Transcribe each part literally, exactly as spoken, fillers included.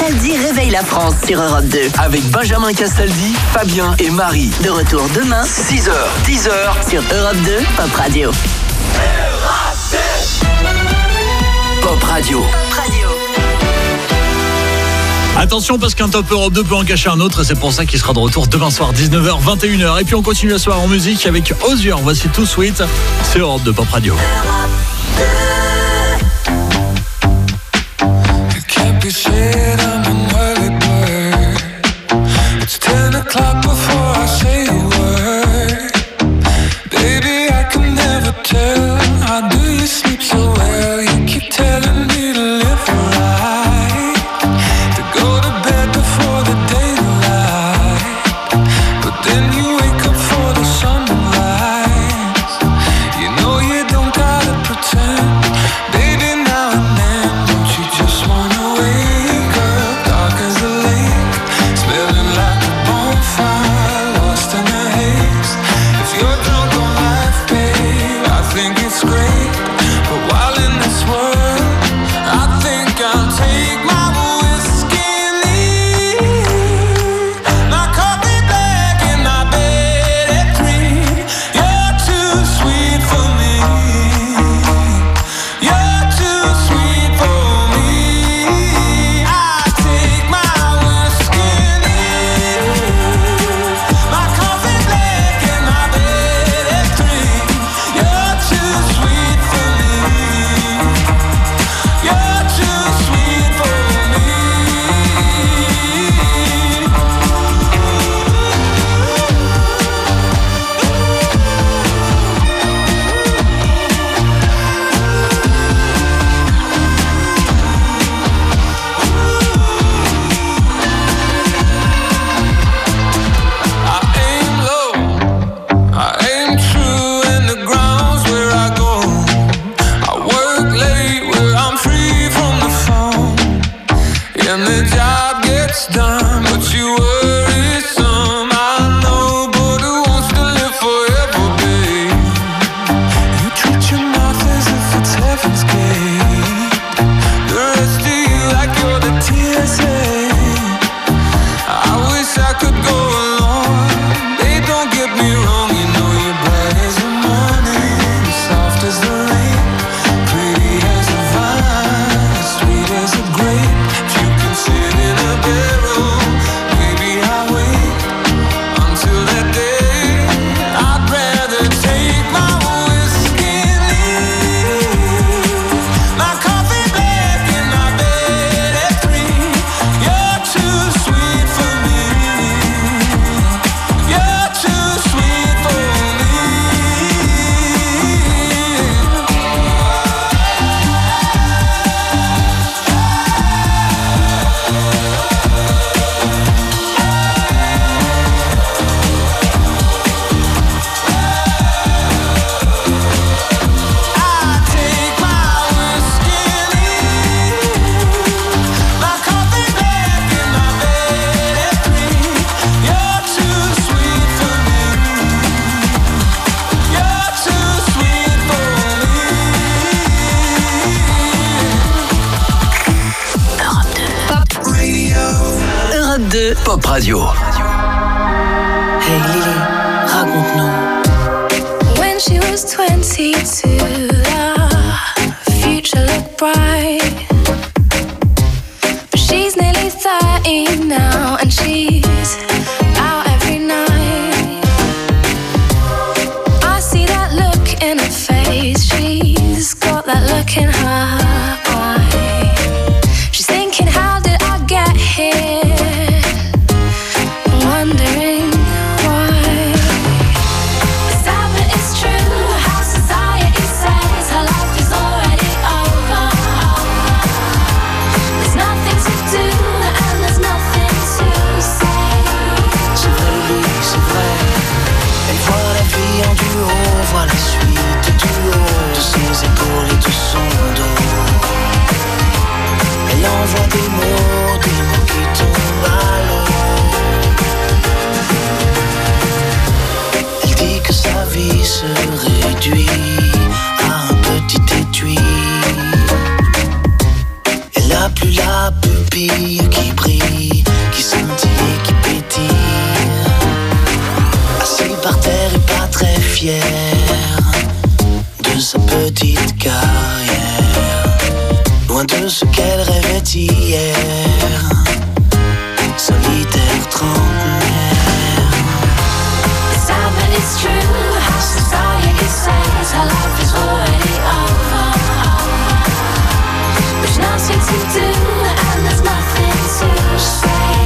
Castaldi réveille la France sur Europe deux. Avec Benjamin Castaldi, Fabien et Marie. De retour demain, six heures, dix heures sur Europe deux, Pop Radio. Pop Radio. Pop Radio. Attention parce qu'un Top Europe deux peut en cacher un autre et c'est pour ça qu'il sera de retour demain soir dix-neuf heures, vingt et une heures. Et puis on continue la soirée en musique avec Ozzy. Voici Too Sweet, c'est Europe deux Pop Radio. Pop Radio. Hey Lily, raconte-nous. When she was twenty-two, the future looked bright. But she's nearly thirty now, and she's out every night. I see that look in her face, she's got that look in her eye. She's thinking, how did I get here? Wondering why. It's sad but it's true, how society says her life is already over. There's nothing to do and there's nothing to say. C'est vrai, oui, c'est vrai. Elle voit la vie en duo, voit la suite du haut de ses épaules et de son dos. Elle envoie des mots, des mots qui tombent à l'eau. Elle dit que sa vie se réduit à un petit étui. Elle a plus la ma pupille qui brille, qui scintille et qui pétille. Assis par terre et pas très fier de sa petite carrière, loin de ce qu'elle rêvait hier, solitaire trentenaire. Sad but it's true, how society says her life is already over. There's nothing to do and there's nothing to say.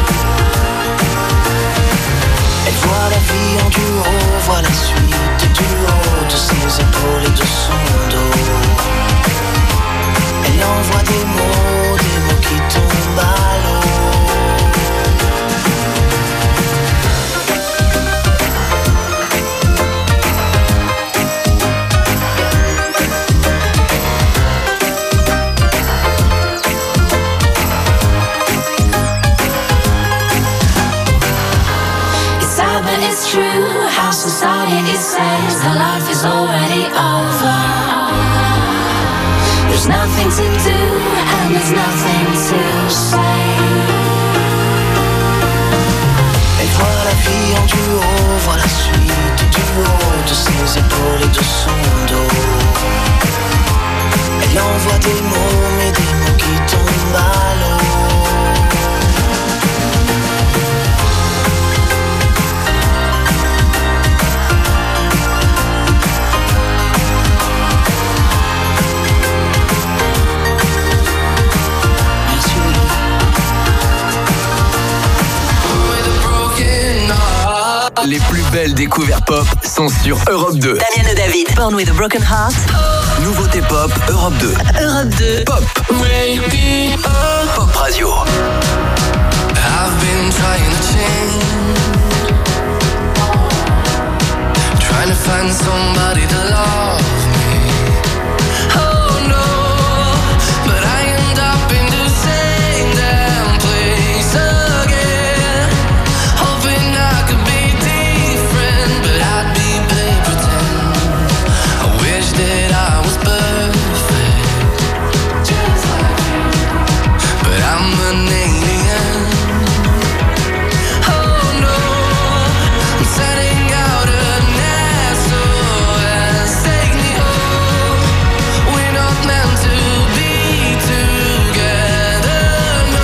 Elle voit la vie en duo, voit la suite du haut de ses épaules et de son dos. Elle envoie des mots, des mots qui tombent à l'eau. It's true, how society says her life is already over. There's nothing to do and there's nothing to say. Elle voit la vie en duo, voit la suite du haut de ses épaules et de son dos. Elle envoie des mots, mais des mots qui tombent à l'eau. Les plus belles découvertes pop sont sur Europe deux. Damien et David, Born with a Broken Heart. Nouveauté pop, Europe deux. Europe deux. Pop. Pop Radio. I've been trying to change, trying to find somebody to love me. Oh no, but I end up in the same damn place again, hoping I could be different, but I'd be play pretend. I wish that I was perfect, just like you, but I'm an alien. Oh no, I'm setting out an S O S, take me home. We're not meant to be together, no.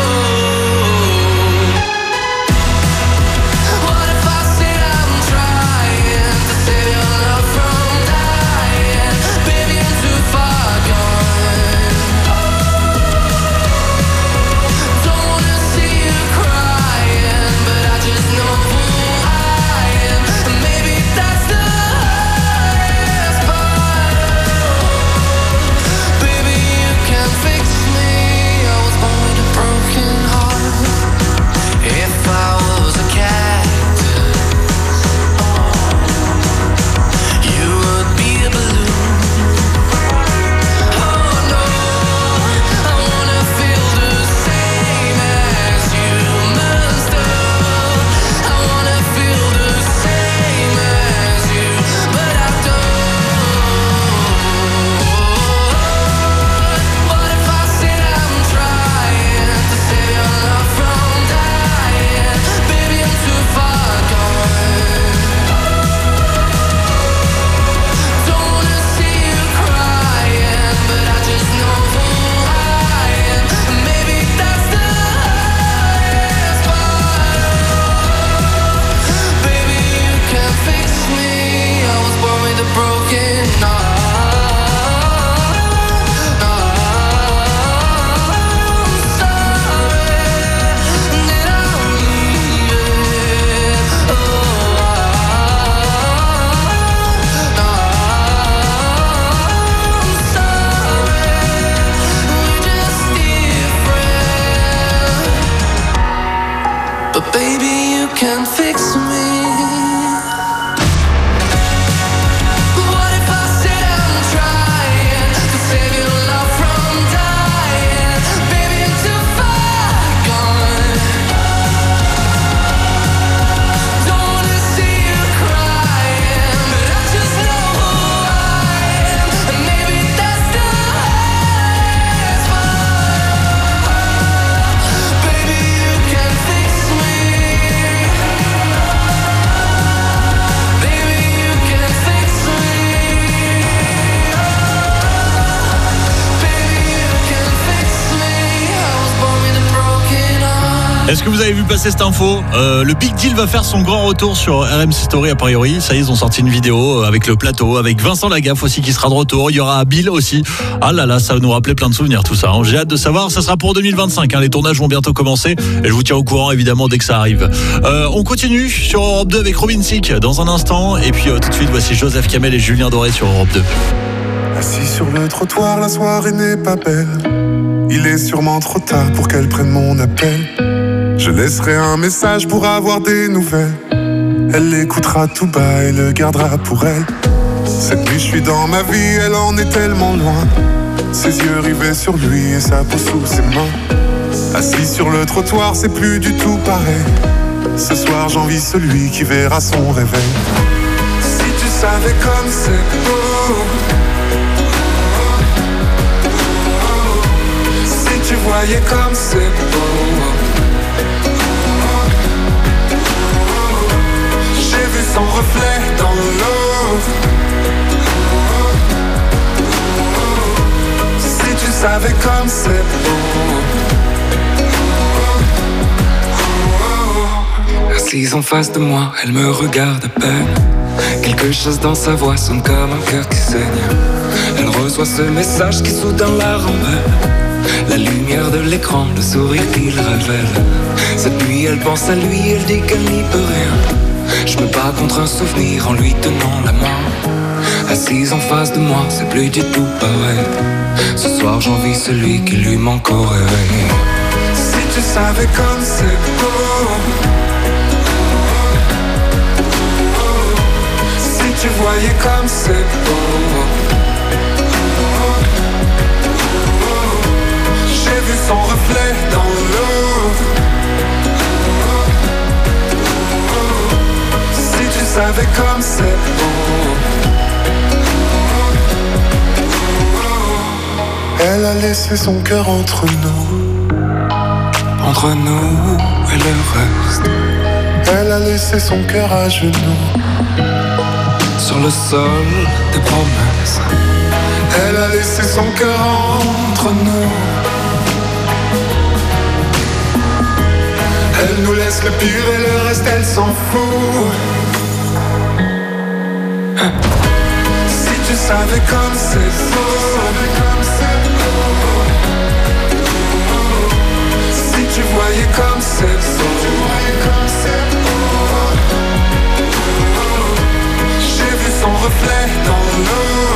What if I said I'm trying to save your love from dying? Baby, I'm too far gone. Don't wanna see you crying, but I just know who I am. And maybe that's the hardest part. Baby, you can fix me. I was born with a broken heart. If I was a cactus, you would be a balloon. Oh no, I wanna feel the same as you must have. I wanna feel the same as you, but I don't. What if I said I'm trying to save your love from dying? Baby, I'm too far gone. Don't wanna see you crying, but I just know who I am. And maybe that's the hardest part. Baby, you can fix me. I was born with a broken heart. I'm sorry that I'm leaving. Oh, I'm sorry, we're just different. But baby, you can fix me. What if I said I'm trying to save your love from dying? Baby, I'm too far gone. Don't wanna see you crying, but I just know who I am. And maybe that's the hardest part. Est-ce que vous avez vu passer cette info? euh, Le Big Deal va faire son grand retour sur R M C Story a priori. Ça y est, ils ont sorti une vidéo avec le plateau, avec Vincent Lagaffe aussi qui sera de retour. Il y aura Bill aussi. Ah là là, ça va nous rappeler plein de souvenirs tout ça. Hein. J'ai hâte de savoir. Ça sera pour deux mille vingt-cinq. Hein. Les tournages vont bientôt commencer et je vous tiens au courant évidemment dès que ça arrive. Euh, on continue sur Europe deux avec Robin Thicke dans un instant et puis euh, tout de suite voici Joseph Kamel et Julien Doré sur Europe deux. Assis sur le trottoir, la soirée n'est pas belle. Il est sûrement trop tard pour qu'elle prenne mon appel. Je laisserai un message pour avoir des nouvelles. Elle l'écoutera tout bas et le gardera pour elle. Cette nuit je suis dans ma vie, elle en est tellement loin. Ses yeux rivés sur lui et sa peau sous ses mains. Assis sur le trottoir, c'est plus du tout pareil. Ce soir j'envie celui qui verra son réveil. Si tu savais comme c'est beau, si tu voyais comme c'est beau. J'ai vu son reflet dans l'eau. Si tu savais comme c'est beau. Assise en face de moi, elle me regarde à peine. Quelque chose dans sa voix sonne comme un cœur qui saigne. Elle reçoit ce message qui soudain la rembelle. La lumière de l'écran, le sourire qu'il révèle. Cette nuit elle pense à lui, elle dit qu'elle n'y peut rien. Je me bats contre un souvenir en lui tenant la main. Assise en face de moi, c'est plus du tout pareil. Ce soir j'envie celui qui lui manque au réveil. Si tu savais comme c'est beau. Si tu voyais comme c'est beau. J'ai vu son reflet dans l'eau. Si tu savais comme c'est beau. Elle a laissé son cœur entre nous. Entre nous et le reste. Elle a laissé son cœur à genoux. Sur le sol des promesses. Elle a laissé son cœur entre nous. Elle nous laisse le pire et le reste elle s'en fout. Si tu savais comme c'est beau. Si tu voyais comme c'est beau. J'ai vu son reflet dans l'eau.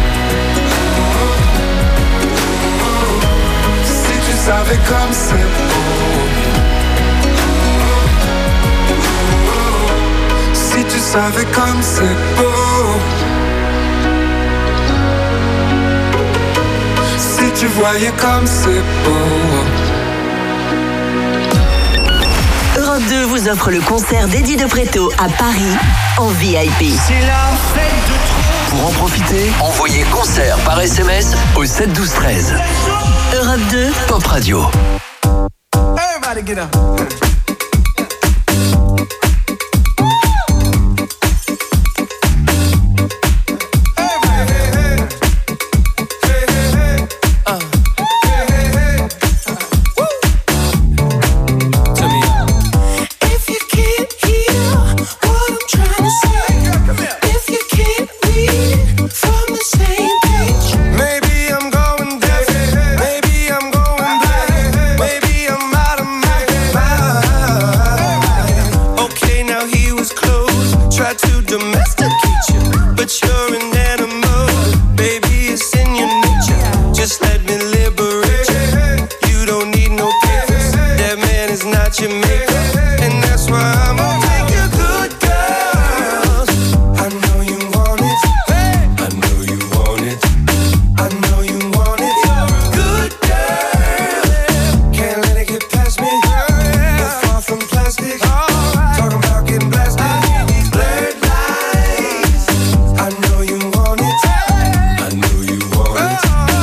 Si tu savais comme c'est beau. Si tu savais comme c'est beau. Si tu voyais comme c'est beau. Europe deux vous offre le concert d'Eddie De Pretto à Paris en V I P. C'est la fête de trop. Pour en profiter, envoyez concert par S M S au sept douze treize. Europe deux, Pop Radio. Everybody get up.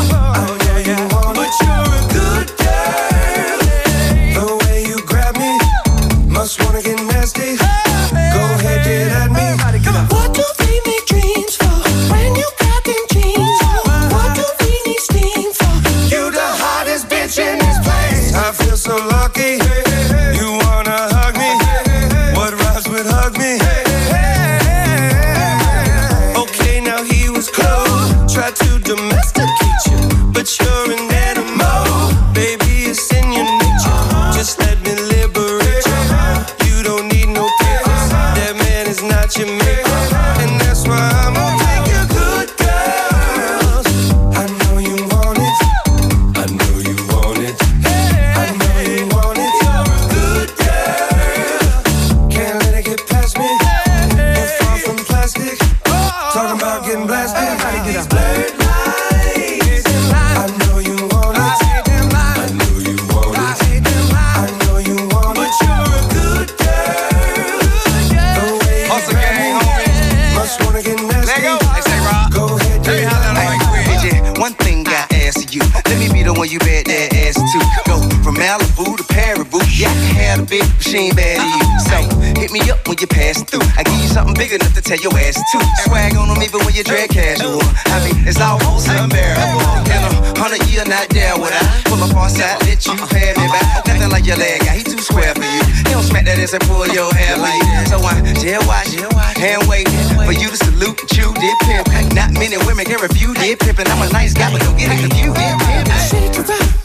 Me fit, she ain't bad to you. So hit me up when you're passing through. I give you something big enough to tell your ass to. Swag on them even when you drag casual. I mean, it's almost unbearable. In a hundred year, not there would I pull up on side, let you pay me back. Nothing like your leg guy, he too square for you. He don't smack that ass and pull your hair like that. So I jail watch, hand wait for you to salute and chew, did pimp. Not many women can refuse, did pimp. And I'm a nice guy, but don't get it confused, did pimp. Shake it up.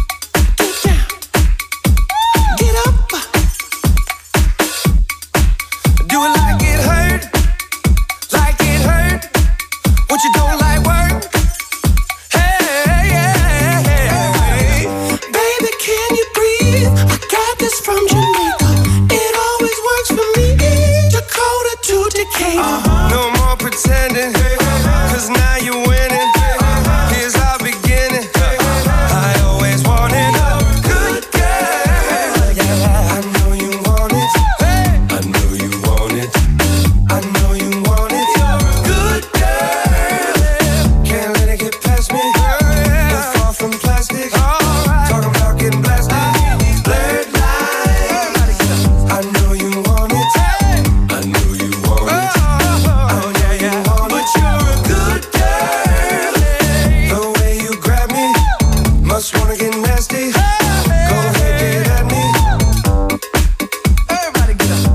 Do it like it hurt, like it hurt. What you don't like work? Hey, hey, hey, hey. Baby, can you breathe? I got this from Jamaica. It always works for me. Dakota to Decatur. Uh-huh. No more pretending, cause now you're winning. Here's our beginning. I always wanted a good girl. Yeah, I know you want it. I know you want it. I know you want it. You're a good girl. Can't let it get past me. You're far from plastic. Talking about getting blasted. These blurred lines. I know you want it. I know you want it. Oh yeah, yeah. But you're a good girl. The way you grab me, must wanna get nasty. Go ahead, get at me. Everybody get up.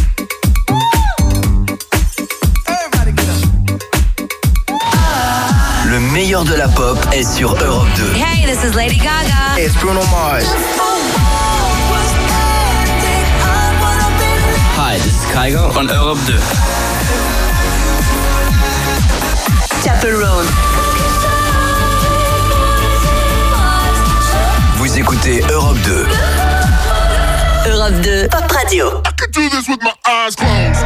Everybody get up. Le meilleur de la pop est sur Europe deux. Hey, this is Lady Gaga. It's Bruno Mars. Hi, this is Kygo on Europe deux. Chaperone. Vous écoutez Europe deux. Europe deux, Pop Radio. I could do this with my eyes closed.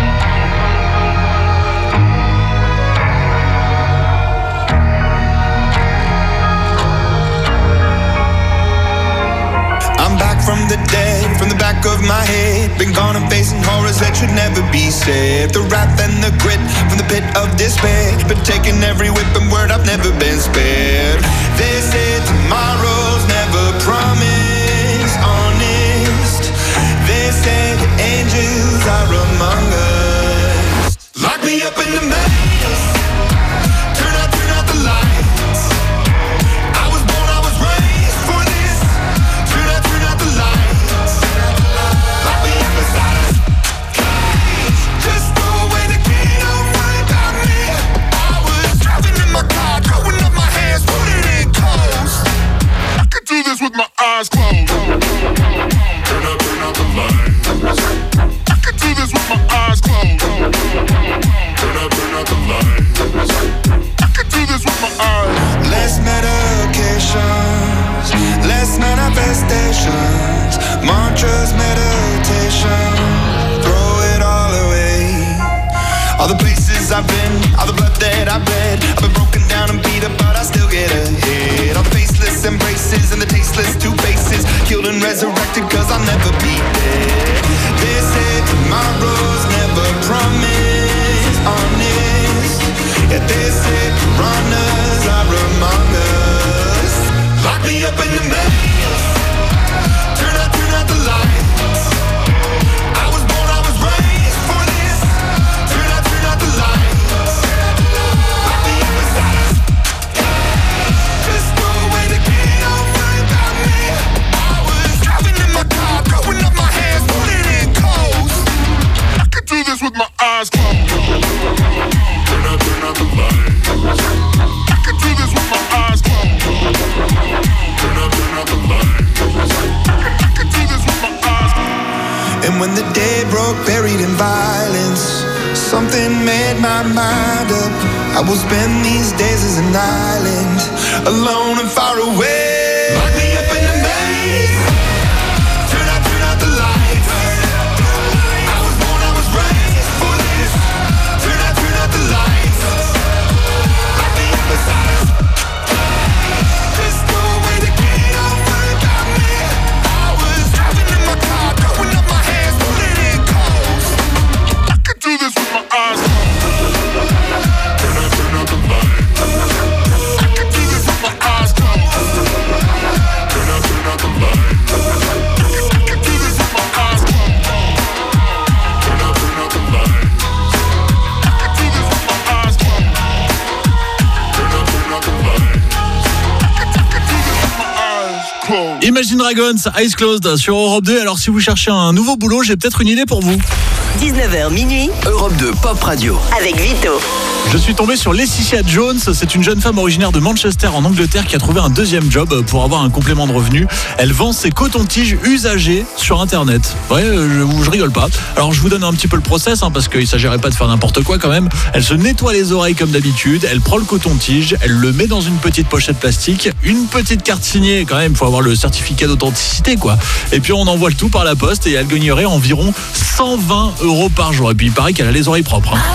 I'm back from the dead, from the back of my head. Been gone and facing horrors that should never be said. The wrath and the grit from the pit of despair. Been taking every whip and word, I've never been spared. They say tomorrow's never promised, honest. They say the angels are among us. Lock me up in the maze. Turn out, turn out the lights. I was born, I was raised for this. Turn out, turn out the lights. Lock me up inside a cage. Just throw away the key, don't worry about me. I was driving in my car, throwing up my hands, putting it close. I could do this with my eyes closed. Turn out, turn out the lights. I could do this with my eyes closed. Turn out, turn out the lights. I could do this with my eyes. Less medications, less manifestations, mantras, meditation. Throw it all away. All the places I've been, all the blood that I've bled. I've been broken down and beat up, but I still get ahead. All the faceless embraces and the tasteless two faces, killed and resurrected, cause I'll never be dead. They say tomorrow's never promised, honest. Yeah, they say piranhas are among us. Lock me up in the maze. Turn out, turn out the lights. I was born, I was raised for this. Turn out, turn out the lights. Lock me up inside a cage. Just throw away the key, don't worry about me. I was driving in my car, throwing up my hands, putting it close. I could do this with my eyes closed. Turn out, turn out the lights. I could do this with my eyes closed. Turn out, turn out the lights. I could do this with my eyes closed. And when the day broke, buried in violence, something made my mind up. I will spend these days as an island, alone and far away. Lock me up in the maze. Turn out, turn out the lights. I was born, I was raised for this. Turn out, turn out the lights. Lock me up inside a cage. Just throw away the key, don't worry about me. I was driving in my car, throwing up my hands, putting it close. I could do this with my eyes closed. Turn out, turn out the lights. I could do this with my eyes closed. Imagine Dragons, Eyes Closed sur Europe deux. Alors si vous cherchez un nouveau boulot, j'ai peut-être une idée pour vous. dix-neuf heures minuit, Europe deux Pop Radio. avec Vito. Je suis tombé sur Laetitia Jones, c'est une jeune femme originaire de Manchester en Angleterre qui a trouvé un deuxième job pour avoir un complément de revenu. Elle vend ses cotons-tiges usagés sur internet. Ouais, je, je rigole pas. Alors je vous donne un petit peu le process hein, parce qu'il ne s'agirait pas de faire n'importe quoi quand même. Elle se nettoie les oreilles comme d'habitude, elle prend le coton-tige, elle le met dans une petite pochette plastique, une petite carte signée quand même, il faut avoir le certificat d'authenticité quoi. Et puis on envoie le tout par la poste et elle gagnerait environ cent vingt euros par jour. Et puis il paraît qu'elle a les oreilles propres. Hein.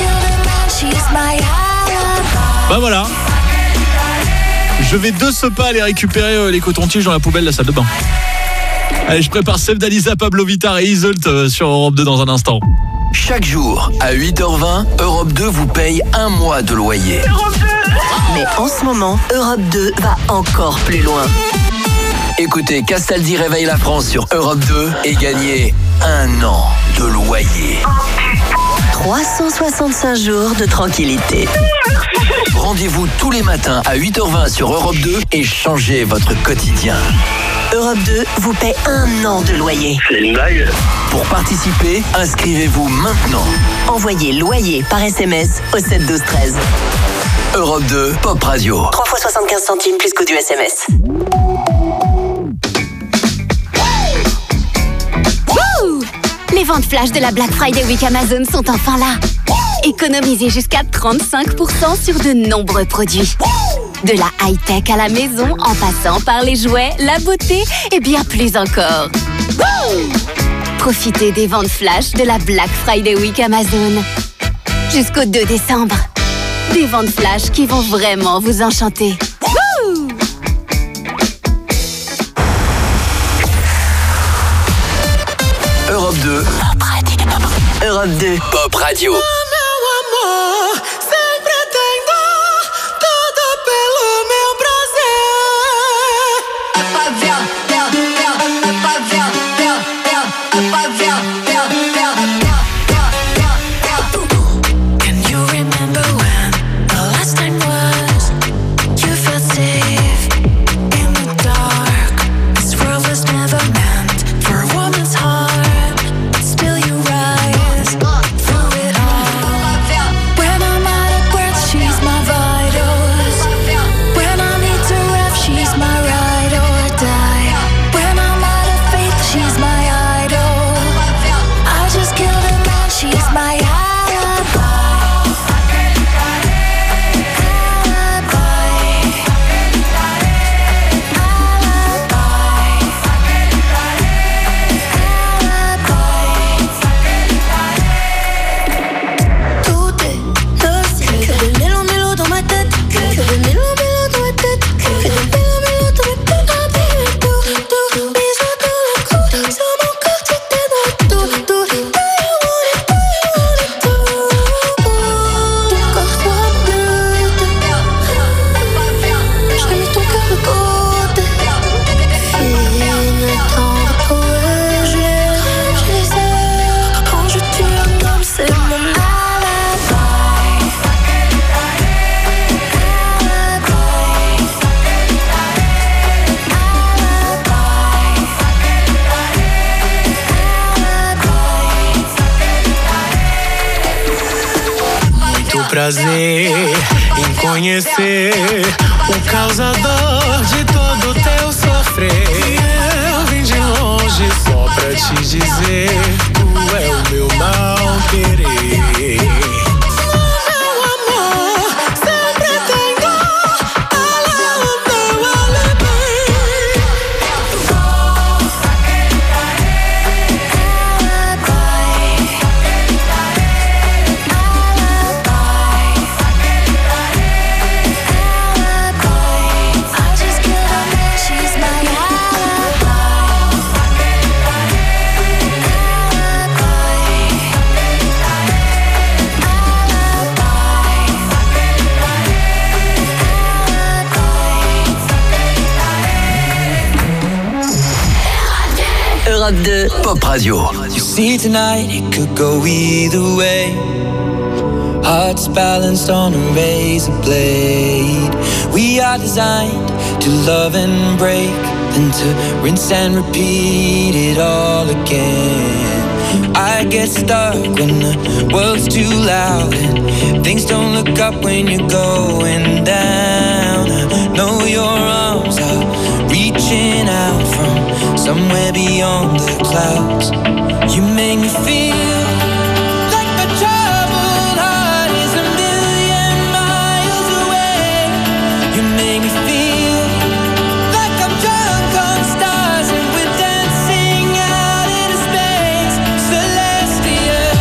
Bah voilà. Je vais de ce pas aller récupérer euh, les cotons-tiges dans la poubelle de la salle de bain. Allez, je prépare Seb Dalisa, Pablo Vittar et Isolt euh, sur Europe deux dans un instant. Chaque jour, à huit heures vingt, Europe deux vous paye un mois de loyer. Mais en ce moment, Europe deux va encore plus loin. Écoutez Castaldi réveille la France sur Europe deux et gagnez un an de loyer. trois cent soixante-cinq jours de tranquillité. Rendez-vous tous les matins à huit heures vingt sur Europe deux et changez votre quotidien. Europe deux vous paie un an de loyer. C'est une blague. Pour participer, inscrivez-vous maintenant. Envoyez loyer par S M S au sept douze treize. Europe deux Pop Radio. trois fois soixante-quinze centimes plus qu'au du S M S. Wouh! Les ventes flash de la Black Friday Week Amazon sont enfin là. Économisez jusqu'à trente-cinq pour cent sur de nombreux produits. De la high-tech à la maison, en passant par les jouets, la beauté et bien plus encore. Wouh! Profitez des ventes flash de la Black Friday Week Amazon. Jusqu'au deux décembre. Des ventes flash qui vont vraiment vous enchanter. Wouh! Europe deux. Pop Radio. Europe deux. Pop Radio. Prazer em conhecer o causador de todo teu sofrer. Eu vim de longe só pra te dizer, tu é o meu mal querer. Europe deux. Pop Radio. You see tonight it could go either way. Hearts balanced on a razor blade. We are designed to love and break. than to rinse and repeat it all again. I get stuck when the world's too loud and things don't look up when you're going down. I know your arms are reaching out from somewhere beyond the clouds. You make me feel like my troubled heart is a million miles away. You make me feel like I'm drunk on stars and we're dancing out into space, celestial.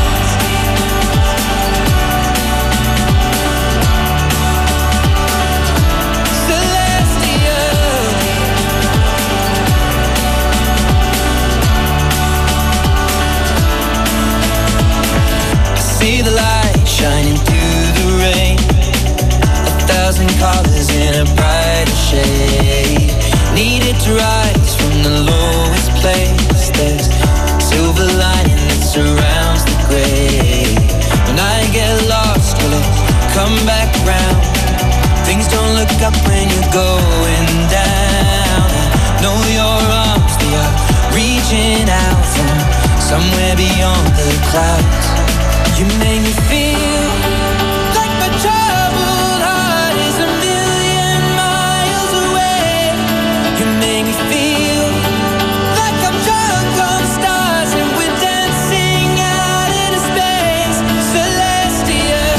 See the light shining through the rain, a thousand colors in a brighter shade. Needed to rise from the lowest place. There's silver lining that surrounds the gray. When I get lost, will it come back round? Things don't look up when you're going down. I know your arms, they are reaching out from somewhere beyond the clouds. You make me feel like my troubled heart is a million miles away. You make me feel like I'm drunk on stars and we're dancing out into space, celestial.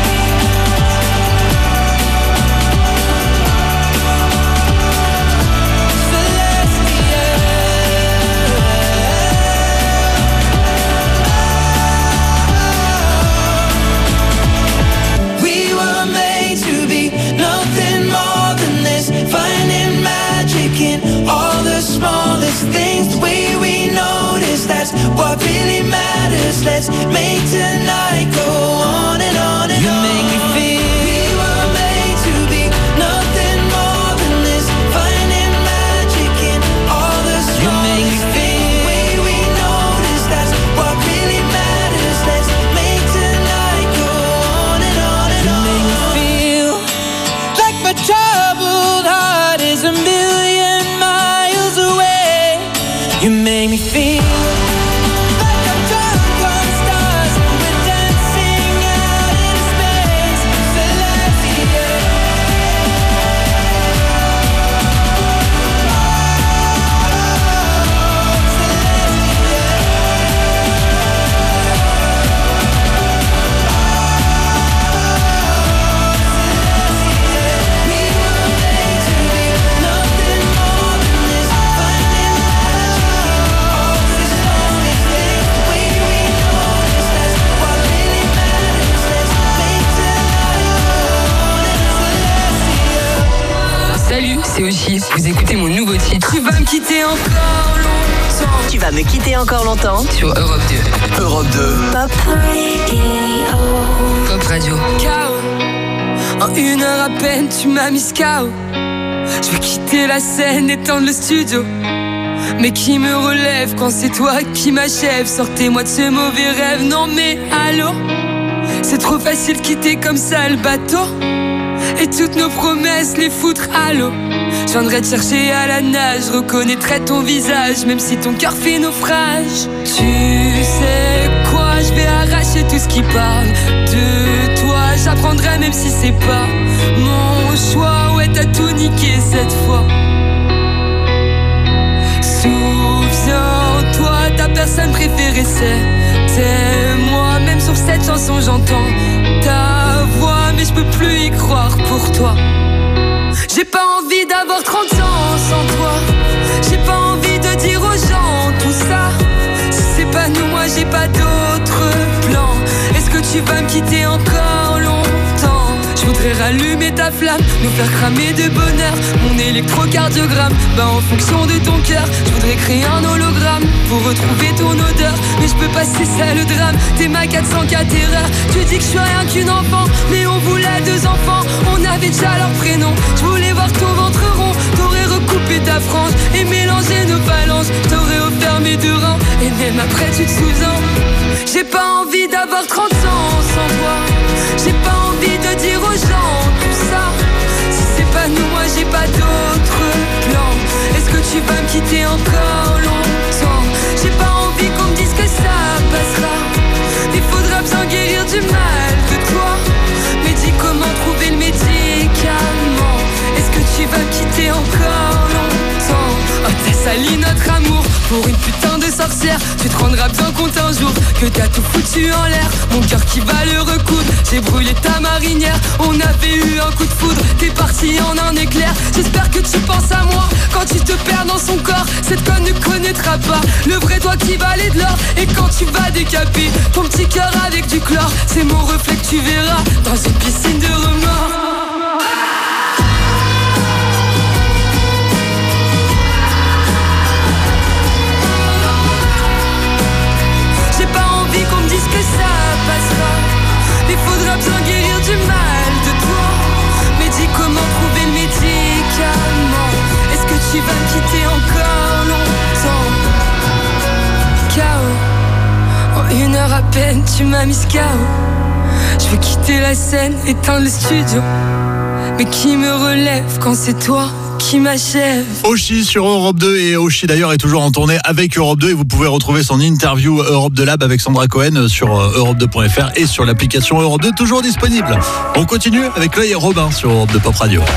We were made to be nothing more than this, finding magic in all the smallest things. The way we notice, that's what really matters. Let's make tonight go on and on and on. You make me feel we were made to be nothing more than this, finding magic in all the smallest things. You make me feel the way we notice, that's what really matters. Let's make tonight go on and on and on. You make me feel like my troubled heart is a million miles away. You make me feel like I'm drunk on stars and we're dancing out into space, celestial. We were made to be nothing more than this, finding magic in all the smallest things. The way we notice, that's what really matters. Let's make tonight go on and celestial. Salut, c'est Oshi. Vous écoutez mon nouveau titre. Tu vas me quitter encore longtemps. Tu vas me quitter encore longtemps Sur Europe deux. Europe deux. Pop Radio. Pop Radio. K O. En une heure à peine, tu m'as mis K O. Je veux quitter la scène, étendre le studio. Mais qui me relève quand c'est toi qui m'achève? Sortez-moi de ce mauvais rêve. Non mais allô, c'est trop facile de quitter comme ça le bateau. Et toutes nos promesses, les foutre à l'eau. Je viendrai te chercher à la nage, reconnaîtrai ton visage, même si ton cœur fait naufrage. Tu sais quoi, je vais arracher tout ce qui parle de toi. J'apprendrai même si c'est pas mon choix. Ouais, t'as tout niqué cette fois. Souviens-toi, ta personne préférée c'était moi. Même sur cette chanson j'entends ta voix, mais je peux plus y croire pour toi. J'ai pas envie d'avoir trente ans sans toi. J'ai pas envie de dire aux gens tout ça. Si c'est pas nous, moi j'ai pas d'autre plan. Est-ce que tu vas me quitter encore longtemps? Je voudrais rallumer ta flamme, nous faire cramer de bonheur. Mon électrocardiogramme, bah en fonction de ton cœur. Je voudrais créer un hologramme pour retrouver ton odeur. Mais je peux pas, c'est ça le drame. T'es ma quatre cent quatre erreurs. Tu dis que je suis rien qu'une enfant, mais on voulait deux enfants. On avait déjà leur prénom. Je voulais voir ton ventre rond. T'aurais recoupé ta frange et mélangé nos phalanges. T'aurais offert mes deux reins. Et même après tu te souviens. J'ai pas envie d'avoir trente ans sans toi. J'ai pas envie de dire aux gens tout ça. Si c'est pas nous, moi j'ai pas d'autre plan. Est-ce que tu tu vas me quitter encore longtemps? J'ai pas envie qu'on me dise que ça passera. Il faudra bien guérir du mal de toi. Mais dis comment trouver le médicament. Est-ce que tu vas me quitter encore longtemps? Oh, t'as sali notre amour pour une putain de sorcière. Tu te rendras bien compte un jour que t'as tout foutu en l'air. Mon cœur qui va le recoudre, j'ai brûlé ta marinière. On avait eu un coup de foudre, t'es parti en un éclair. J'espère que tu penses à moi quand tu te perds dans son corps. Cette conne ne connaîtra pas le vrai toi qui valait de l'or. Et quand tu vas décaper ton petit cœur avec du chlore, c'est mon reflet que tu verras dans une piscine de remords. Qu'on me dise que ça passera. Il faudra bien guérir du mal de toi. Mais dis comment trouver le médicament. Est-ce que tu vas me quitter encore longtemps? K O. En une heure à peine tu m'as mis K O. Je veux quitter la scène, éteindre le studio. Mais qui me relève quand c'est toi qui m'achève? Oshi sur Europe deux, et Oshi d'ailleurs est toujours en tournée avec Europe deux, et vous pouvez retrouver son interview Europe deux Lab avec Sandra Cohen sur europe deux point f r et sur l'application Europe deux, toujours disponible. On continue avec Loïc et Robin sur Europe deux Pop Radio.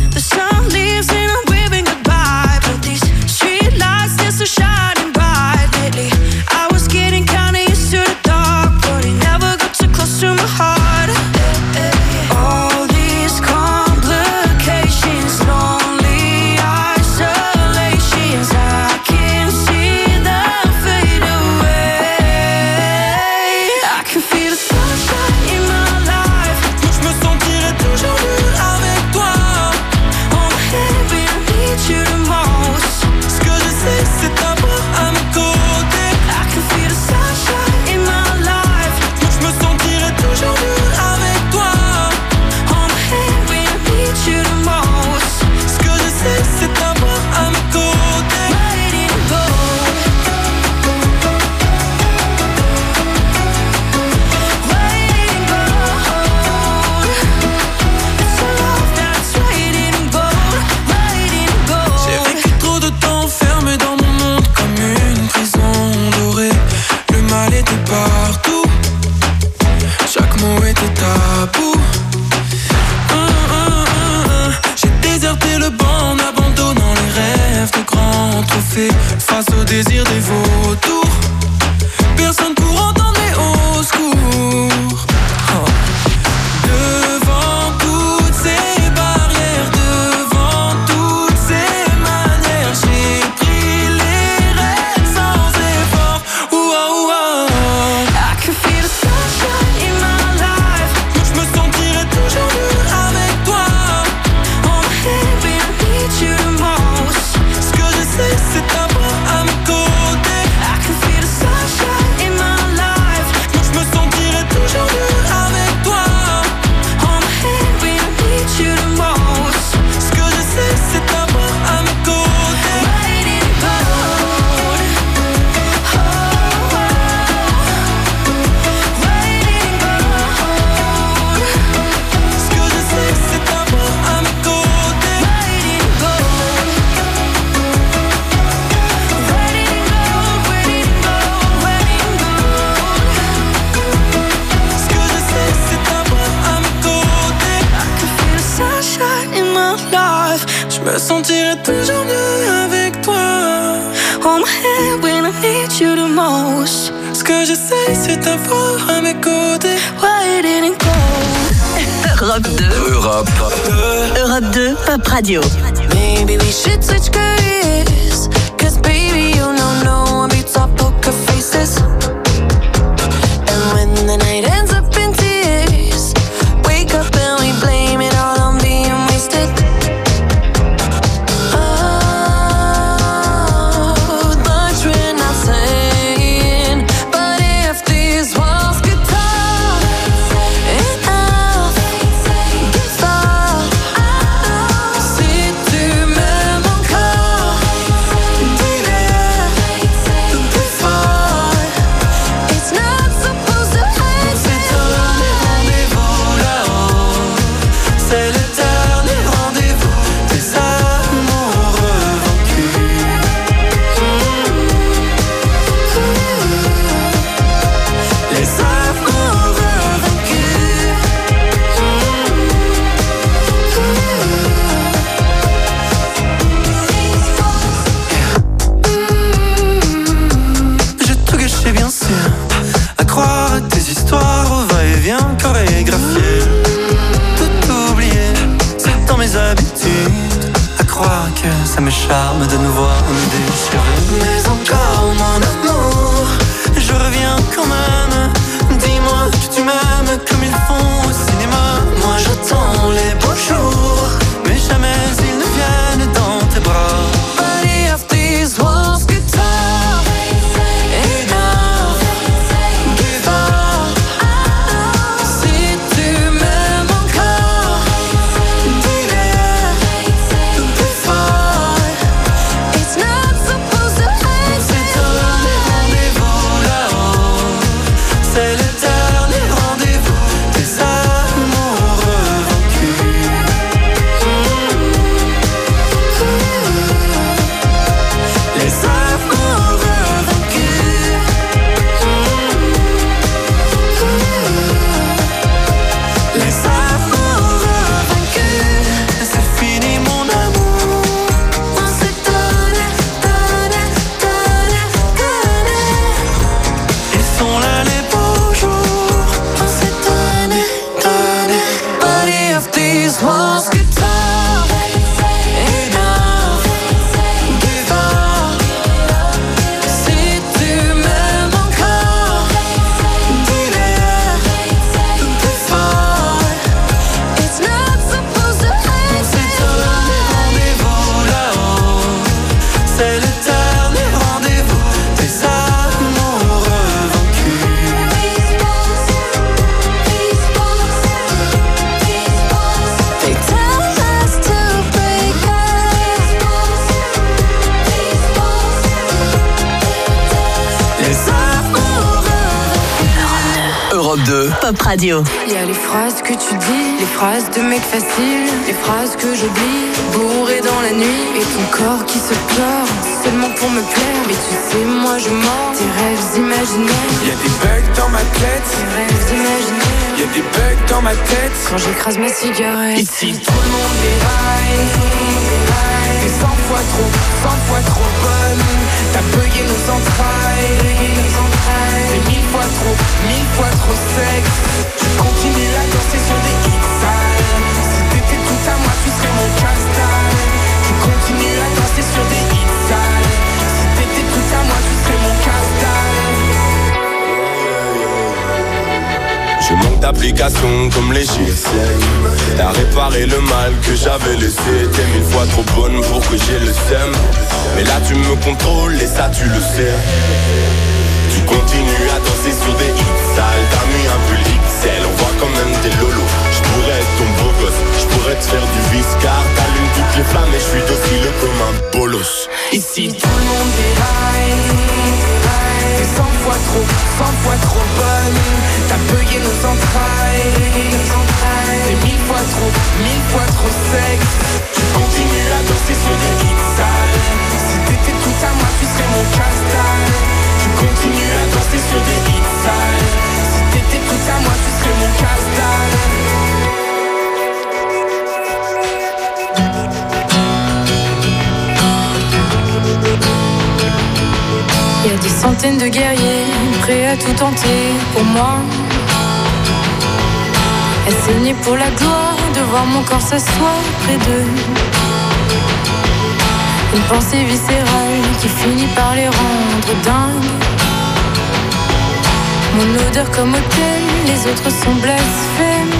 Face au désir des vautours, personne pour entendre mes hauts secours. Oh. Devant toutes ces barrières, devant toutes ces manières, j'ai pris les rênes sans effort. Ouah, ouah. I can feel the sunshine in my life. Je me sentirai toujours mieux avec toi. On my head when I need you the most. Ce que je sais c'est t'avoir à mes côtés. I can feel the sunshine in my life. Je me sentirai toujours mieux avec toi. On my head when I need you the most. Ce que je sais c'est t'avoir à mes côtés. Waiting gold. Oh, oh. Waiting gold. Ce que je sais c'est t'avoir à mes côtés. Waiting gold. Waiting gold, waiting gold, waiting gold. Ce que je sais c'est t'avoir à mes côtés. I can feel the sunshine in my life. Je me sentirai toujours mieux avec toi. On my head when I need you the most. Ce que je sais c'est t'avoir à mes côtés. Waiting gold. Europe deux. Europe Europe deux Pop Radio. Maybe we should switch careers. Cause baby, you know no one beats our poker faces. And when the night ends up in tears, wake up and we blame it all on being wasted. Oh, much we're not saying. But if these walls could talk, enough, give up. Si tu m'aimes encore, dis-le. ça me charme de nous voir nous déchirer. Mais encore mon amour, je reviens quand même. Dis-moi que tu m'aimes comme ils font au cinéma. Moi j'attends les beaux jours, mais jamais ils ne viennent dans tes bras. Body of these walls, guitar, enough, give up. Si tu m'aimes encore, dis-le plus fort. It's not supposed to end. C'est un rendez-vous là-haut. C'est le dernier rendez-vous des amoureux vaincus. Les amoureux vaincus. Les amoureux vaincus. C'est fini mon amour. On s'est donné, donné, donné, donné. Ils sont là les beaux jours. On s'est donné, donné. Body of these walls, guitar, enough, give up. Si tu m'aimes encore, dis-le plus fort. It's not supposed to end. C'est un rendez-vous là-haut. C'est le dernier rendez-vous des amoureux vaincus. They tell us to break up. Les amoureux. Europe deux. Pop Radio. Il y a les phrases que tu dis, les phrases de mec facile, les phrases que j'oublie, bourré dans la nuit, et ton corps qui se pleure, seulement pour me plaire. Mais tu sais, moi je mens, tes rêves imaginaires. Y'a des bugs dans ma tête, tes rêves imaginaires. y'a des bugs dans ma tête. Quand j'écrase ma cigarette, Ici tout le monde déraille. T'es cent fois trop, cent fois trop bonne. T'as bugué nos entrailles. T'es mille fois trop, mille fois trop sexe. Tu continues à danser sur des hits sales. Si t'étais tout à moi, tu serais mon castal. Tu continues à danser sur des hits sales. Si t'étais tout à moi, tu serais mon castal. Je manque d'application comme les G S M. T'as réparé le mal que j'avais laissé. T'es mille fois trop bonne pour que j'ai le seum. Mais là tu me contrôles et ça tu le sais. Tu continues à danser sur des hits sales. T'as mis un pull X L, on voit quand même tes lolos. J'pourrais être ton beau gosse, j'pourrais te faire du viscar. T'allumes toutes les flammes et j'suis docile comme un bolos. Ici tout le monde déraille. T'es cent fois trop, cent fois trop bonne. T'as bugué nos entrailles. T'es mille fois trop, mille fois trop sexe. Tu continues à danser sur des hits sales. Si t'étais tout à moi, tu serais mon castal. Tu continues à danser sur des hits sales. Si t'étais tout à moi, tu serais mon castal. il y a des centaines de guerriers prêts à tout tenter pour moi. Elle saignait pour la gloire de voir mon corps s'asseoir près d'eux. Une pensée viscérale qui finit par les rendre dingues. Mon odeur comme autel, les autres sont blasphèmes.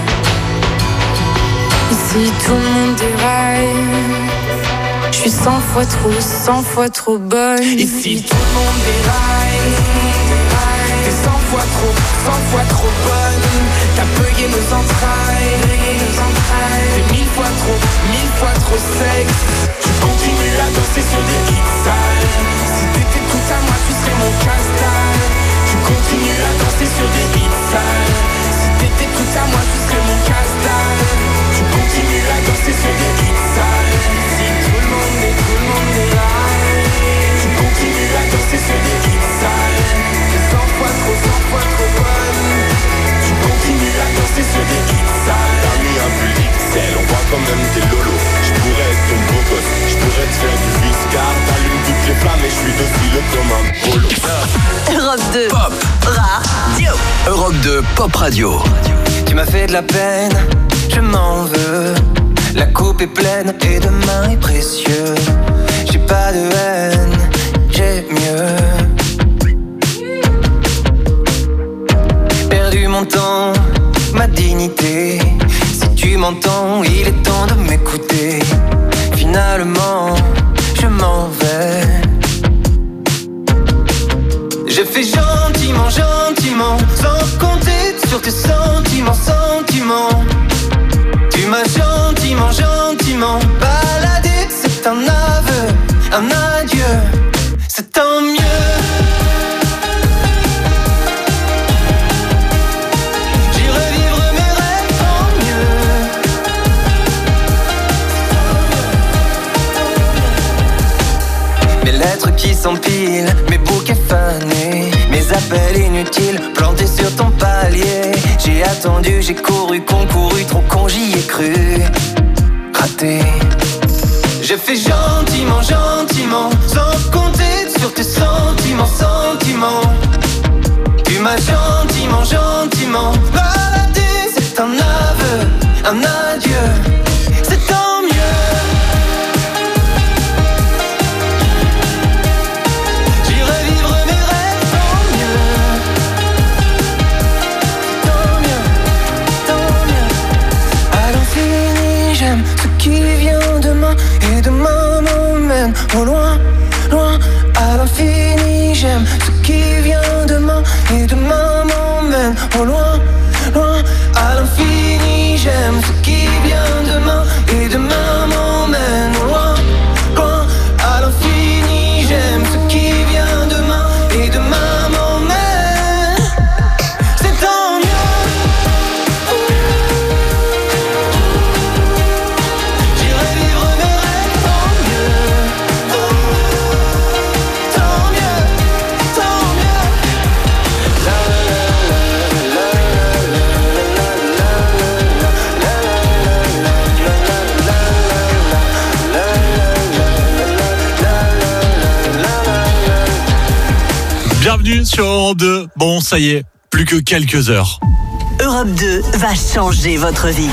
Ici tout le monde déraille. Je suis cent fois trop, cent fois trop bonne. Ici tout le monde déraille. T'es cent fois trop, cent fois trop bonne. T'as bugué nos entrailles. T'es mille fois trop, mille fois trop sexe. Tu continues à danser sur des hits sales. Si t'étais tout à moi, tu serais mon castal. Tu continues à danser sur des hits sales. Si t'étais tout à moi, tu serais mon castal. Tu continues à danser sur des hits sales. Si tout le monde est, tout le monde est là. Tu continues à danser sur des hits sales. T'es cent fois trop, cent fois trop bonne. Tu continues à danser sur des hits sales. T'as mis un pull X L, on voit quand même tes lolos. J'pourrais être ton beau gosse, j'pourrais te faire du viscar. T'allumes toutes les flammes et j'suis docile comme un polo. Europe deux Pop Radio. Europe deux Pop Radio. Tu m'as fait de la peine, je m'en veux. La coupe est pleine et demain est précieux. J'ai pas de haine, j'ai mieux. Perdu mon temps, ma dignité. Si tu m'entends, il est temps de m'écouter. Finalement, je m'en vais. Je fais gentiment, gentiment, sans compter sur tes sentiments, sentiments. Tu m'as gentiment, gentiment baladé. C'est un aveu, un adieu. C'est tant mieux. J'irai vivre mes rêves tant mieux. Mes lettres qui s'empilent, mes bouquets fanés, mes appels inutiles plantés sur ton palier. J'ai attendu, j'ai couru, concouru, trop con, j'y ai cru. Raté. Je fais gentiment, gentiment, sans compter sur tes sentiments, sentiments. Tu m'as gentiment, gentiment baladé. C'est un aveu, un adieu. C'est tant mieux. Ce qui vient demain et demain m'emmène au loin, loin, à l'infini. J'aime ce qui vient demain et demain m'emmène au loin, loin, à l'infini. J'aime ce qui vient demain et demain m'emmène au loin, loin, à l'infini. J'aime ce qui vient demain et demain m'emmène. C'est tant mieux. Bienvenue sur Europe deux. Bon, ça y est, plus que quelques heures. Europe deux va changer votre vie.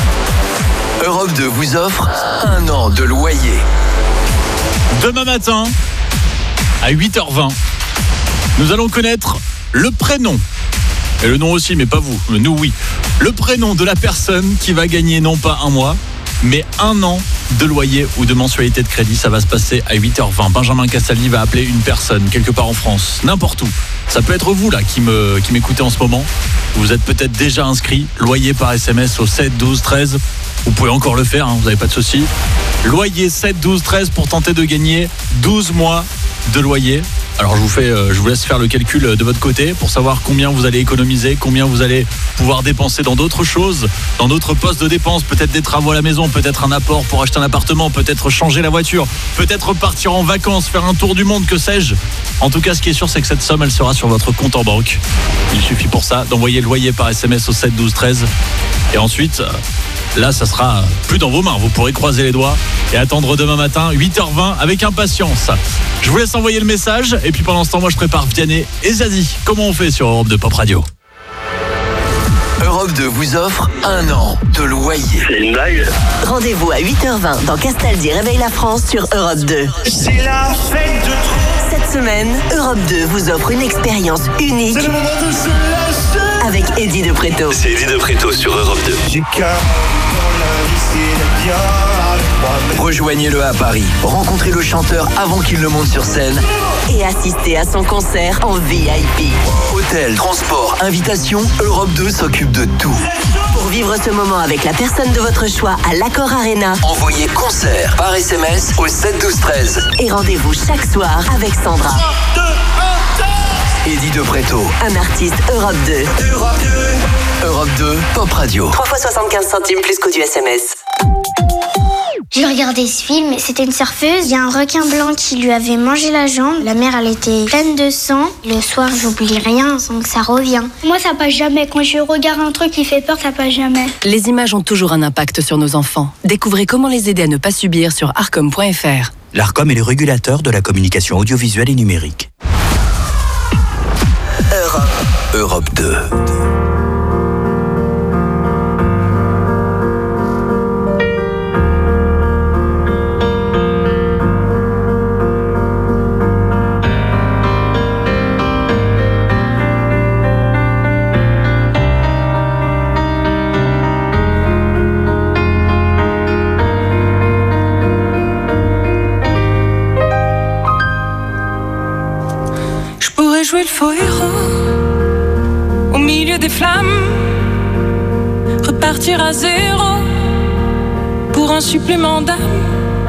Europe deux vous offre un an de loyer. Demain matin, à huit heures vingt, nous allons connaître le prénom. Et le nom aussi, mais pas vous, mais nous oui. Le prénom de la personne qui va gagner non pas un mois, mais un an de loyer ou de mensualité de crédit. Ça va se passer à huit heures vingt. Benjamin Castaldi va appeler une personne quelque part en France, n'importe où. Ça peut être vous là qui me qui m'écoutez en ce moment. Vous êtes peut-être déjà inscrit. Loyer par S M S au sept douze treize. Vous pouvez encore le faire, hein, vous n'avez pas de souci. Loyer sept douze treize pour tenter de gagner douze mois de loyer. Alors je vous fais, euh, je vous laisse faire le calcul de votre côté pour savoir combien vous allez économiser, combien vous allez pouvoir dépenser dans d'autres choses, dans d'autres postes de dépenses, peut-être des travaux à la maison, peut-être un apport pour acheter un appartement, peut-être changer la voiture, peut-être partir en vacances, faire un tour du monde, que sais-je. En tout cas, ce qui est sûr, c'est que cette somme, elle sera sur votre compte en banque. Il suffit pour ça d'envoyer le loyer par S M S au sept douze treize. Et ensuite, là, ça sera plus dans vos mains. Vous pourrez croiser les doigts et attendre demain matin, huit heures vingt, avec impatience. Je vous laisse envoyer le message. Et puis pendant ce temps, moi, je prépare Vianney et Zazie. Comment on fait sur Europe deux Pop Radio? Europe deux vous offre un an de loyer. C'est une blague. Rendez-vous à huit heures vingt dans Castaldi Réveille la France sur Europe deux. C'est la fête de trop. Cette semaine, Europe deux vous offre une expérience unique. C'est le moment de se lâcher. Avec Eddie de Préto. C'est Eddie de Préto sur Europe deux. J'ai qu'à dans la vie, c'est bien avec moi. Rejoignez-le à Paris. Rencontrez le chanteur avant qu'il ne monte sur scène. Et assistez à son concert en V I P. Hôtel, transport, invitation, Europe deux s'occupe de tout. Pour vivre ce moment avec la personne de votre choix à l'Accor Arena, envoyez concert par S M S au sept douze treize. Et rendez-vous chaque soir avec Sandra. Eddie de Préto. Un artiste Europe deux. Europe deux. Europe deux, Pop Radio. trois fois soixante-quinze centimes plus qu'au du S M S. J'ai regardé ce film, c'était une surfeuse. Il y a un requin blanc qui lui avait mangé la jambe. La mère, elle était pleine de sang. Le soir, j'oublie rien, donc ça revient. Moi, ça passe jamais. Quand je regarde un truc qui fait peur, ça passe jamais. Les images ont toujours un impact sur nos enfants. Découvrez comment les aider à ne pas subir sur arcom point f r. L'Arcom est le régulateur de la communication audiovisuelle et numérique. Europe. Europe deux. jouer le faux héros au milieu des flammes, repartir à zéro pour un supplément d'âme.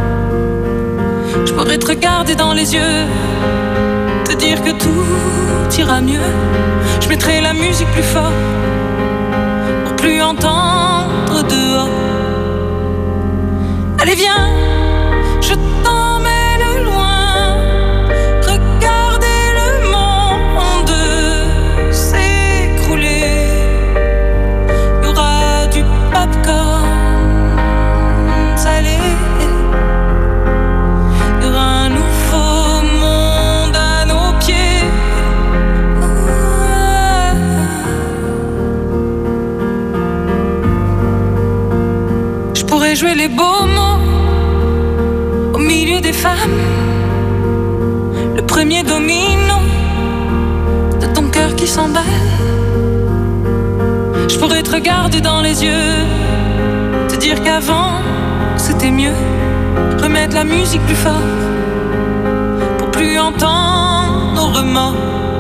Je pourrais te regarder dans les yeux, te dire que tout ira mieux. Je mettrai la musique plus fort pour plus entendre dehors. Allez viens, je t'emmène loin, regarder le monde s'écrouler. Il y aura du popcorn salé, il y aura un nouveau monde à nos pieds. Je pourrais jouer les beaux mots au milieu des femmes, le premier domino de ton cœur qui s'emballe. Je pourrais te regarder dans les yeux, te dire qu'avant c'était mieux, remettre la musique plus fort pour plus entendre nos remords.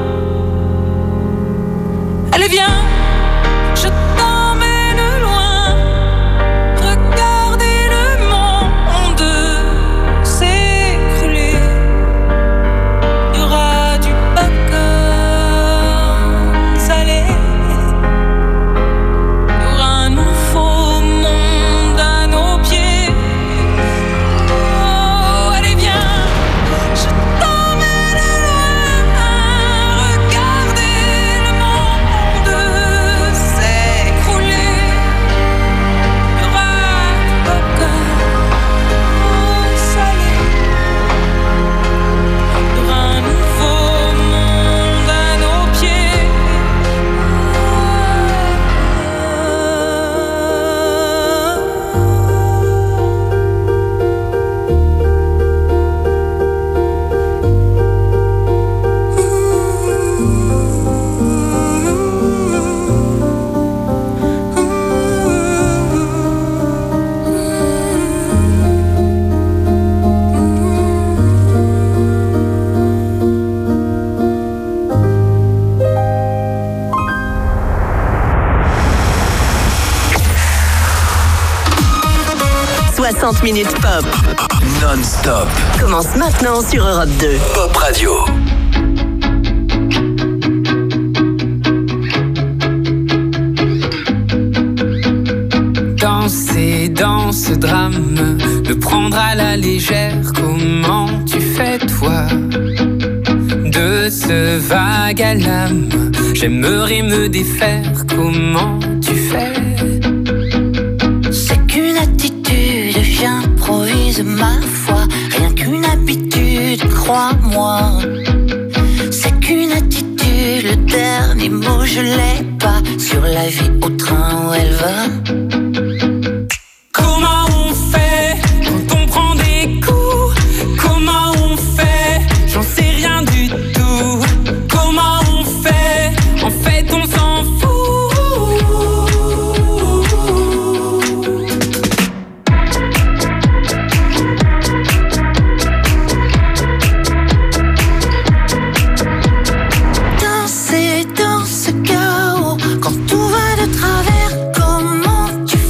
Allez viens, je t'emmène loin, regarder le monde s'écrouler. Il y aura du popcorn salé, il y aura un nouveau monde à nos pieds. Oh, allez viens, je t'emmène loin, regarder le monde s'écrouler. Il y aura du popcorn salé, il y aura un nouveau monde à nos pieds. soixante minutes pop. Non-stop. Commence maintenant sur Europe deux. Pop Radio. Danser dans ce drame, le prendre à la légère, comment tu fais toi? De ce vague à l'âme, j'aimerais me défaire, comment tu fais? C'est qu'une attitude, j'improvise ma foi, rien qu'une habitude, crois-moi. C'est qu'une attitude, le dernier mot je l'ai pas, sur la vie au train où elle va. Comment on fait quand on prend des coups? Comment on fait? J'en sais rien du tout. Comment on fait? En fait on s'en fout. Danser dans ce chaos, quand tout va de travers, comment tu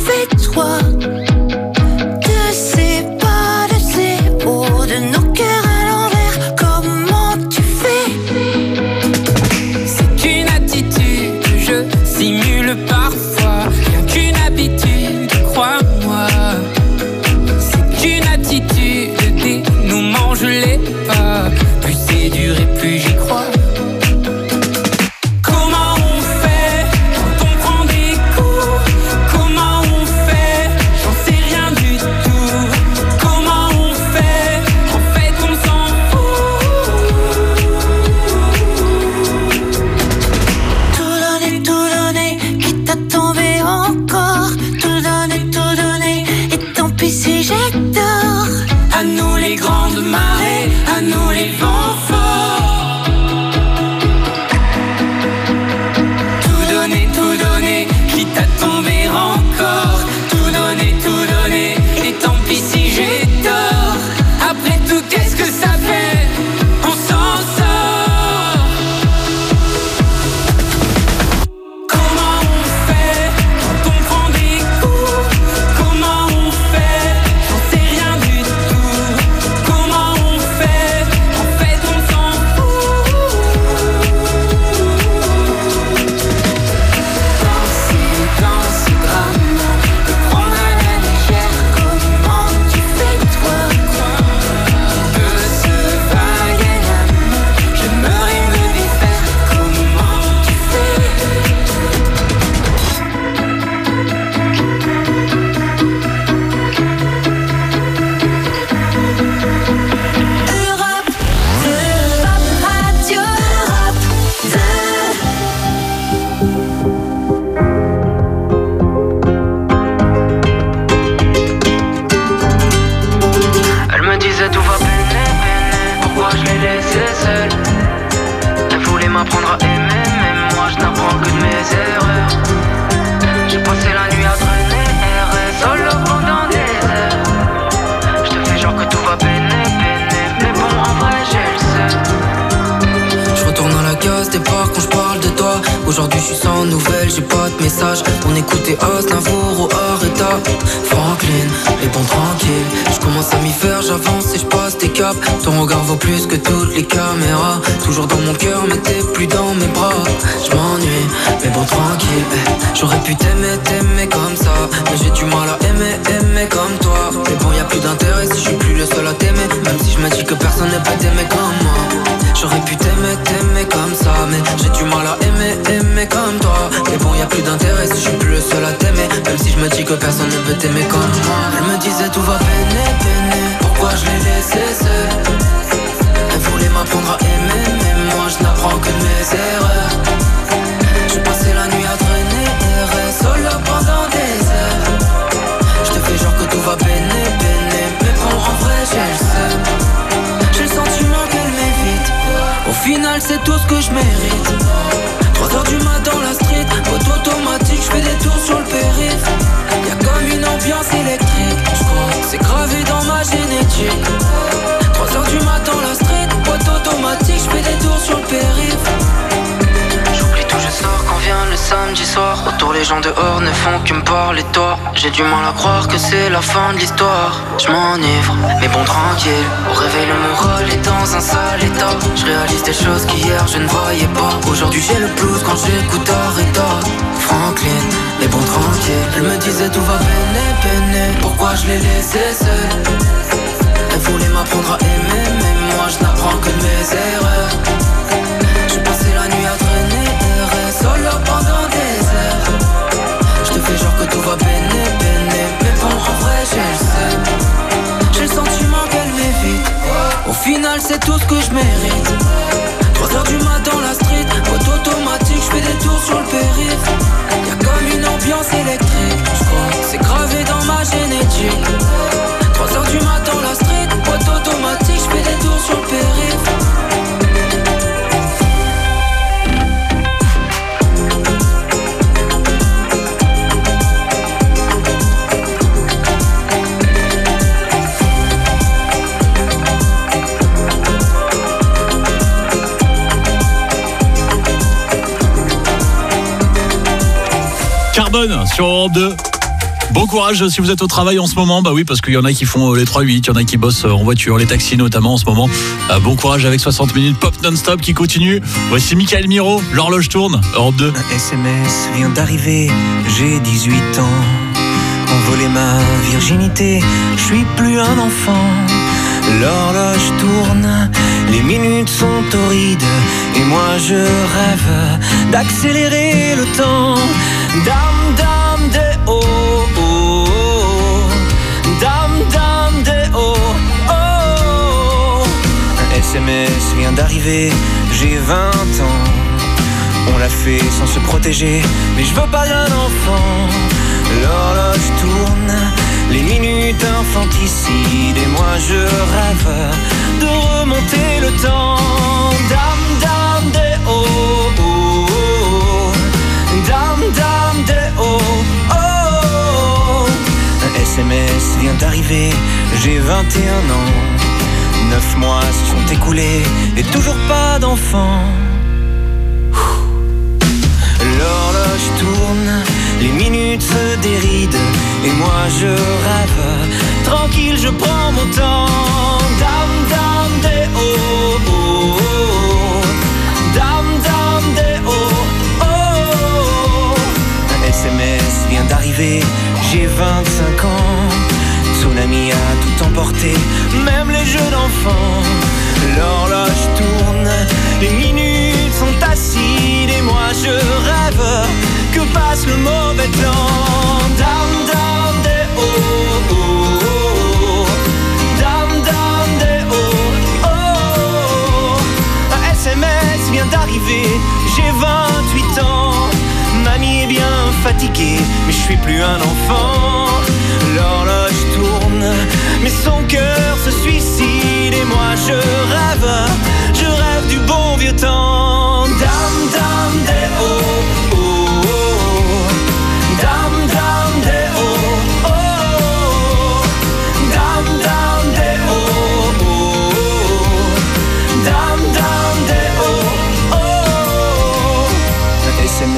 Aujourd'hui je suis sans nouvelles, j'ai pas de message. On écoutait Aznavour ou Areta, Franklin, et bon tranquille. Je commence à m'y faire, j'avance et je passe des caps. Ton regard vaut plus que toutes les caméras. Toujours dans mon cœur mais t'es plus dans mes bras. Je m'ennuie, mais bon tranquille. J'aurais pu t'aimer, t'aimer comme ça, mais j'ai du mal à aimer, aimer comme toi. Mais bon y'a plus d'intérêt si je suis plus le seul à t'aimer. Même si je me dis que personne ne peut t'aimer comme moi. J'aurais pu t'aimer, t'aimer comme ça, mais j'ai du mal à aimer, aimer comme toi. Mais bon y'a plus d'intérêt si je suis plus le seul à t'aimer. Même si je me dis que personne ne peut t'aimer comme moi. Elle me disait tout va peiner, peiner. Pourquoi je l'ai laissé seul? Elle voulait m'apprendre à aimer, mais moi je n'apprends que de mes erreurs. Je passais la nuit à traîner, errer solo pendant des heures. Je te fais genre que tout va peiner, peiner. Mais bon en vrai j'ai le seum. J'ai le sentiment qu'elle m'évite. Au final c'est tout ce que je mérite. Trois heures du mat dans la street, boîte automatique, je fais des tours sur le périph'. Y'a comme une ambiance électrique, je crois que c'est gravé dans ma génétique. Trois heures du mat dans la street, boîte automatique, je fais des tours sur le périph'. J'oublie tout, je sors quand vient le samedi soir. Autour les gens dehors ne font que me parler de toi. J'ai du mal à croire que c'est la fin de l'histoire. Je m'enivre, mais bon tranquille. Au réveil le moral est dans un sale état. Je réalise des choses qu'hier je ne voyais pas. Aujourd'hui j'ai le blues quand j'écoute Areta, Franklin, mais bon tranquille. Elle me disait tout va peiner, peiner. Pourquoi je l'ai laissé seul? Elle voulait m'apprendre à aimer, mais moi je n'apprends que de mes erreurs. J'ai passé la nuit à traîner, errer solo pendant des heures. Je te fais genre que tout va peiner, peiner. Mais bon en vrai j'ai le seum. J'ai le sentiment qu'elle m'évite. Au final c'est tout ce que je mérite. Trois heures du mat dans la street, boîte automatique, je fais des tours sur le périph'. Y'a comme une ambiance électrique, je crois que c'est gravé dans ma génétique. Trois heures du mat dans la street, boîte automatique, je fais des tours sur le périph'. Carbone sur Europe deux. Bon courage si vous êtes au travail en ce moment. Bah oui, parce qu'il y en a qui font les trois huit, il y en a qui bossent en voiture, les taxis notamment en ce moment. Euh, bon courage avec soixante minutes pop non-stop qui continue. Voici Michael Miro, l'horloge tourne, Europe deux. Un S M S vient d'arriver, j'ai dix-huit ans. On volait ma virginité, je suis plus un enfant. L'horloge tourne, les minutes sont torrides. Et moi je rêve d'accélérer le temps. Dame, dame, de oh, oh, oh. Dame, dame, de oh, oh, oh. Un S M S vient d'arriver, j'ai vingt ans. On l'a fait sans se protéger, mais je veux pas d'un enfant. L'horloge tourne, les minutes infanticides. Et moi je rêve de remonter le temps. Dame, dame, de oh, oh, oh. Dame, dame, de oh, oh, oh. Un S M S vient d'arriver, j'ai vingt et un ans. Neuf mois se sont écoulés et toujours pas d'enfant. L'horloge tourne, les minutes se dérident. Et moi je rêve, tranquille je prends mon temps. Dame, dame, de oh, oh, oh. Dame, dame, de oh, oh, oh. Un S M S vient d'arriver, j'ai vingt-cinq ans. Tsunami a tout emporté, même les jeux d'enfants. L'horloge tourne, les minutes sont acides. Et moi je rêve que passe le mauvais temps. Dame, dame, de oh, oh, oh. Dame, dame, de oh, oh, oh. Un S M S vient d'arriver, j'ai vingt-huit ans. Mamie est bien fatiguée, mais je suis plus un enfant. L'horloge tourne, mais son cœur se suicide. Et moi je rêve, je rêve du bon vieux temps. Dame, dame, de oh, oh, oh. Dame, dame, de oh, oh, oh. Dame, dame, de oh, oh, oh. Dame, dame, de oh, oh, oh. Un S M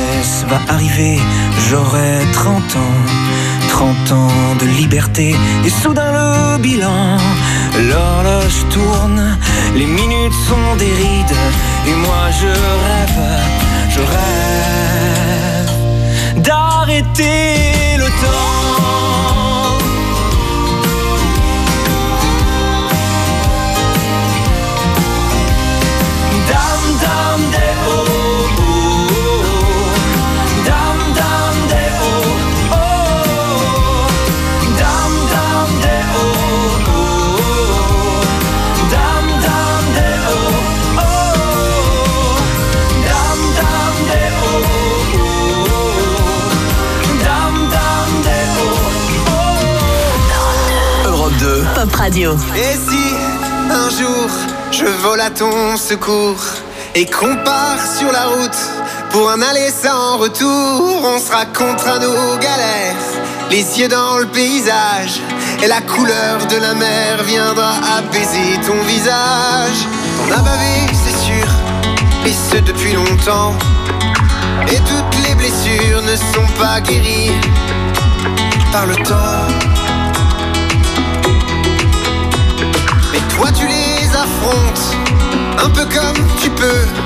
crise va arriver, j'aurai trente ans, trente ans de liberté, et soudain le bilan, l'horloge tourne, les minutes sont des rides, et moi je rêve, je rêve d'arrêter le temps. Dam dam de oh oh, dam dam de oh oh, dam dam de oh oh, dam dam de oh oh, dam dam de oh oh, dam dam de oh oh. Europe deux. Pop Radio. Et si un jour je vole à ton secours et qu'on part sur la route pour un aller sans retour, on se racontera nos galères, les yeux dans le paysage, et la couleur de la mer viendra apaiser ton visage. On a bavé, c'est sûr, et ce depuis longtemps, et toutes les blessures ne sont pas guéries par le temps. Mais toi tu les affrontes, un peu comme tu peux.